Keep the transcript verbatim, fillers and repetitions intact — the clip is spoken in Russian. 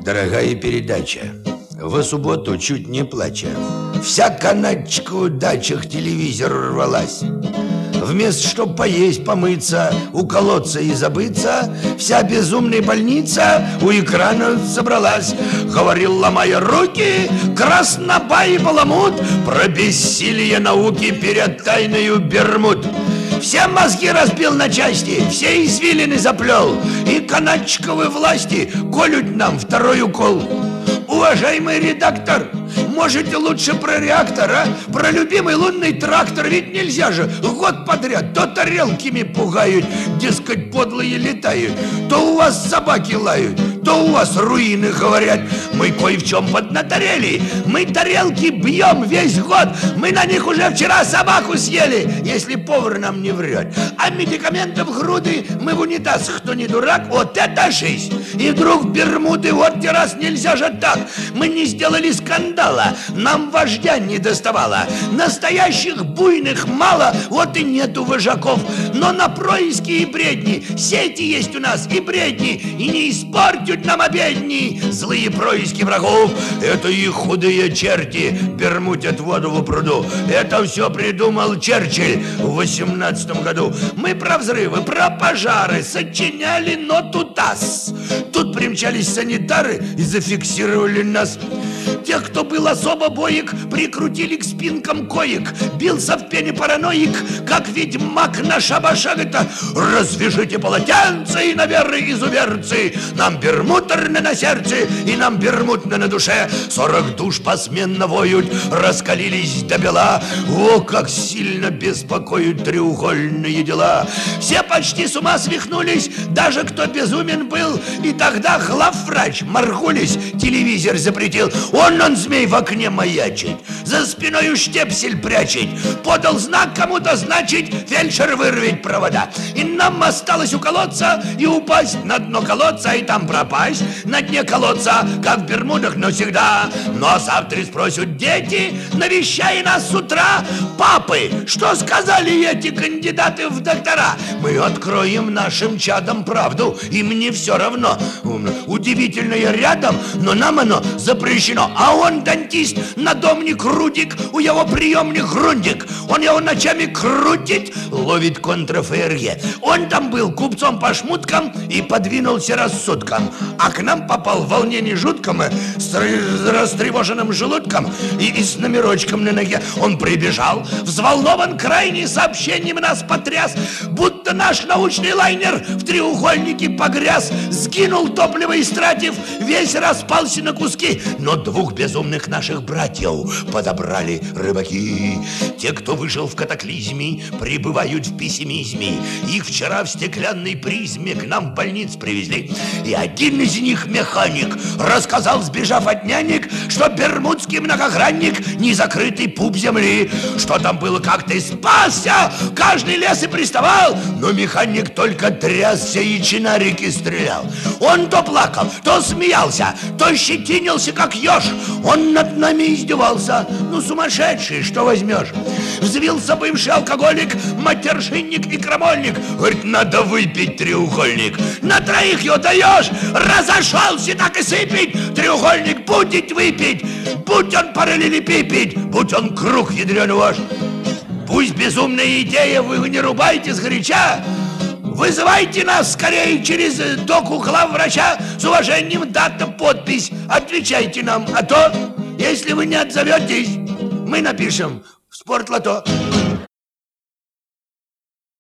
Дорогая передача, в субботу чуть не плача, вся каначка в дачах телевизор рвалась. Вместо чтоб поесть, помыться, уколоться и забыться, вся безумная больница у экрана собралась. Говорил, ломая руки, краснобай и баламут про бессилие науки перед тайною Бермуд. Все мозги разбил на части, все извилины заплел, и канатчиковы власти колют нам второй укол. Уважаемый редактор, можете лучше про реактор, а? Про любимый лунный трактор, ведь нельзя же год подряд то тарелками пугают, дескать, подлые летают, то у вас собаки лают, то у вас руины говорят. Мы кое в чем поднаторели, мы тарелки бьем весь год, мы на них уже вчера собаку съели, если повар нам не врет. А медикаментов груды мы в унитаз, кто не дурак, вот это жизнь. И вдруг Бермуды, вот те раз нельзя же так. Мы не сделали скандала, нам вождя не доставало. Настоящих буйных мало, вот и нету вожаков. Но на происки и бредни сети есть у нас и бредни, и не испортят нам обедни злые происки врагов. Это их худые черти бермутят воду в пруду. Это все придумал Черчилль в восемнадцатом году. Мы про взрывы, про пожары сочиняли ноту ТАСС. Тут примчались санитары и зафиксировали нас. Тех, кто был особо боек, прикрутили к спинкам коек. Бился в пене параноик, как ведьмак на шабашах. Это развяжите полотенце и, наверное, изуверцы. Нам бермутерно на сердце и нам бермутно на душе. Сорок душ посменно воют, раскалились до бела. О, как сильно беспокоят треугольные дела. Все почти с ума свихнулись, даже кто безумен был. И тогда главврач Маргулис телевизор запретил. Он, он, змей, в окне маячит, за спиною штепсель прячет. Подал знак кому-то, значит, фельдшер вырвет провода. И нам осталось уколоться и упасть на дно колодца, и там пропасть на дне колодца, как в Бермудах навсегда. Ну а завтра спросят дети, навещая нас с утра: папы, что сказали эти кандидаты в доктора? Мы откроем нашим чадам правду, им не все равно. Удивительное рядом, но нам оно запрещено. А он дантист, надомник Рудик, у его приемник Грундик. Он его ночами крутит, ловит контраф-РЕ. Он там был купцом по шмуткам и подвинулся рассудком. А к нам попал в волнении жутком, с растревоженным желудком и, и с номерочком на ноге. Он прибежал, взволнован крайне сообщением, нас потряс, будто наш научный лайнер в треугольнике погряз. Сгинул топливо истратив, весь распался на куски. Но двух безумных наших братьев подобрали рыбаки. Те, кто выжил в катаклизме, пребывают в пессимизме. Их вчера в стеклянной призме к нам в больниц привезли. И один из них, механик, рассказал, сбежав от нянек, что бермудский многогранник не закрытый пуп земли. Что там было, как ты спасся, каждый лес и приставал. Но механик только трясся и чинарики стрелял. Он то плакал, то смеялся, то щетинился, как еж. Он над нами издевался. Ну, сумасшедший, что возьмешь? Взвился бывший алкоголик, матершинник и крамольник. Говорит, надо выпить треугольник. На троих его даешь, разошелся, так и сыпить. Треугольник будет выпить, будь он параллелепипед, будь он круг ядреный ваш. Пусть безумная идея, вы не рубайте сгоряча. Вызывайте нас скорее через доку главврача. С уважением, дата, подпись. Отвечайте нам, а то, если вы не отзоветесь, мы напишем в спортлото.